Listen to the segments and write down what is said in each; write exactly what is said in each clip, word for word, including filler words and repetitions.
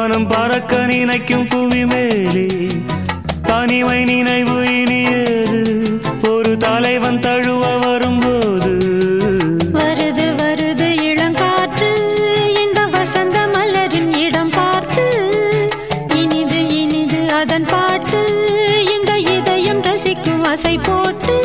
மனம் பறக்க நினைக்கும் புவி மேலே தனிமை நினைவு இனியது ஒரு தலைவன் தழுவ வரும்போது வருது வருது இளங்காற்று இந்த வசந்த மலரின் இடம் பார்த்து இனிது இனிது அதன் பாட்டு இந்த இதயம் ரசிக்கும் ஆசை போட்டு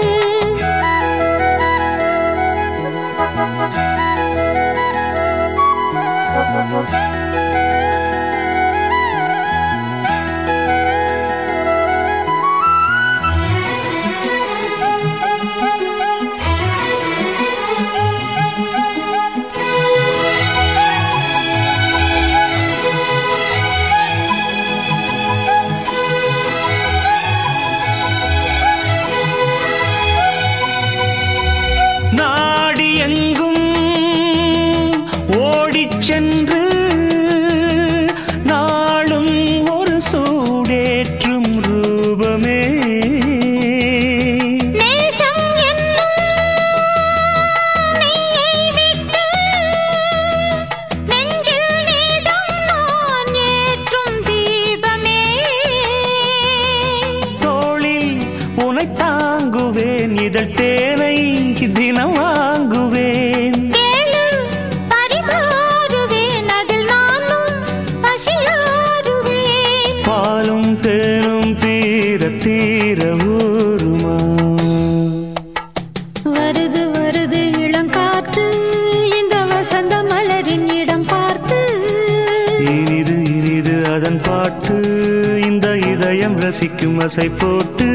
நாடி எங்கும் ஓடிச் சென்று நாளும் ஒரு சூடேற்றும் ரூபமே நேசம் என்னும் நெய்யை விட்டு நெஞ்சில் நீதம் நான் ஏற்றும் தீபமே தோளில் உனை தாங்குவேன் இதழ் தேனை தினம் வாங்குவேன் கேளு பரிமாறுவேன் அதில் நானும் பசியாறுவேன் பாலும் தேனும் தீர தீர ஊருமா வருது வருது இளங்காற்று இந்த வசந்த மலரின் இடம் பார்த்து இனிது இனிது அதன் பாட்டு இந்த இதயம் ரசிக்கும் அசை போட்டு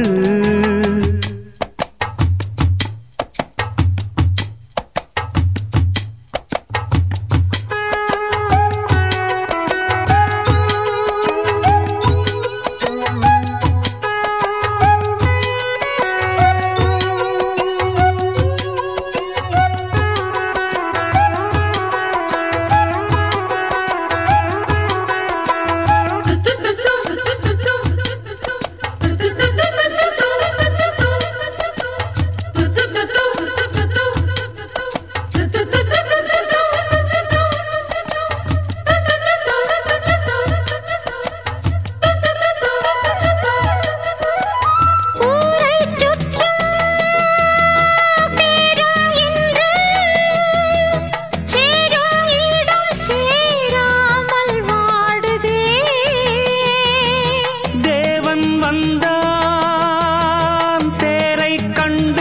வந்தான் தேரை கண்டு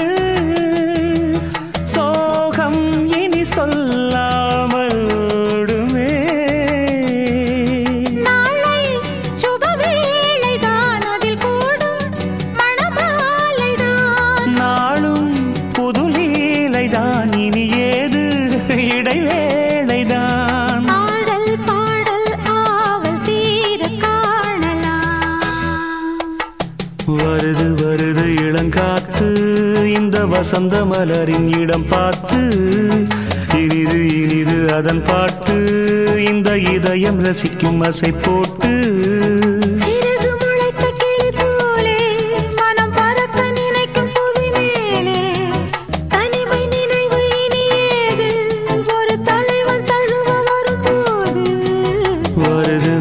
சோகம் இனி சொல்லாமல் ஓடுமே நாளை சுபவேளைதான் அதில் கூடும் மணமாலைதான் நாளும் புதுலீலைதான் இனி ஏது இடைவேளைதான் ஆடல் பாடல் ஆவல் தீர காணலாம் வருது வருது இளங்காத்து இந்த வசந்த மலரின் இடம் பார்த்து இனிது இனிது அதன் பாட்டு இந்த இதயம் ரசிக்கும் அசை போட்டு சிறகு முளைத்த கிளி போலே மனம் பறக்க நினைக்கும் புவி மேலே தனிமை நினைவு இனியேது ஒரு தலைவன் தழுவ வரும்போது வருது